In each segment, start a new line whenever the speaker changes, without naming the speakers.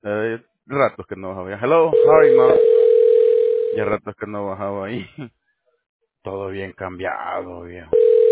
Ratos que no bajaba. Hello, sorry, ma. Ya ratos que no bajaba ahí. Todo bien cambiado, viejo.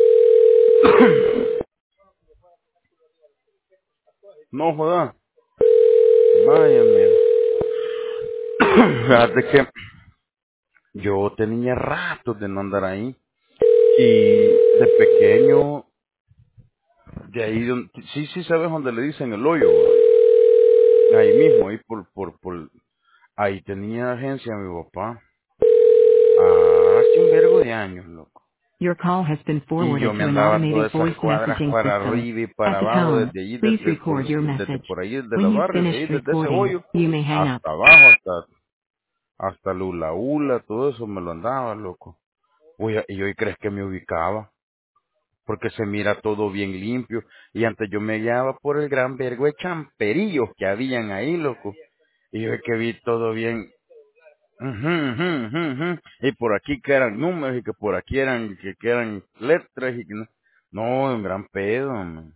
No joda. Vaya, mira. Fíjate que yo tenía ratos de no andar ahí. Y de pequeño, de ahí, sí, sí sabes dónde le dicen el hoyo, ¿va? Ahí mismo, ahí ahí tenía agencia mi papá. Hace un vergo de años, loco.
Your call has been
Y
forwarded
yo me
to an
andaba
automated
todas esas
voice
cuadras
messaging
para
system.
arriba y
At
para
the
abajo,
tone,
desde ahí,
please record your
desde
message.
por ahí, desde
When
la
you've
barrio, desde
finished
ahí, desde ese
recording,
hoyo,
you may hang up.
hasta abajo, hasta Lula Ula, todo eso me lo andaba, loco. Uy, y hoy crees que me ubicaba, porque se mira todo bien limpio, y antes yo me guiaba por el gran vergo de champerillos que habían ahí, loco. Y hoy que vi todo bien. Ujú, ujú, ujú, ujú. Y por aquí que eran números y que por aquí que eran letras y que no, no, un gran pedo, man.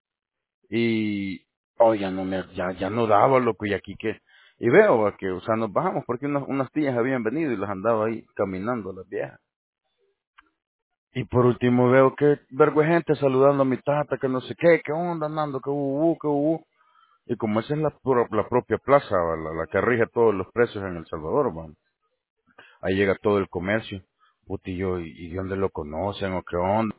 Y oh, ya no daba, loco, y aquí que, y veo va, que, o sea, nos bajamos porque unas tías habían venido y las andaba ahí caminando las viejas. Y por último veo que vergo de gente saludando a mi tata, que no sé qué onda andando, que hubo. Y como esa es la propia plaza, va, la que rige todos los precios en El Salvador, man. Ahí llega todo el comercio. Puti, yo, ¿y de dónde lo conocen o qué onda?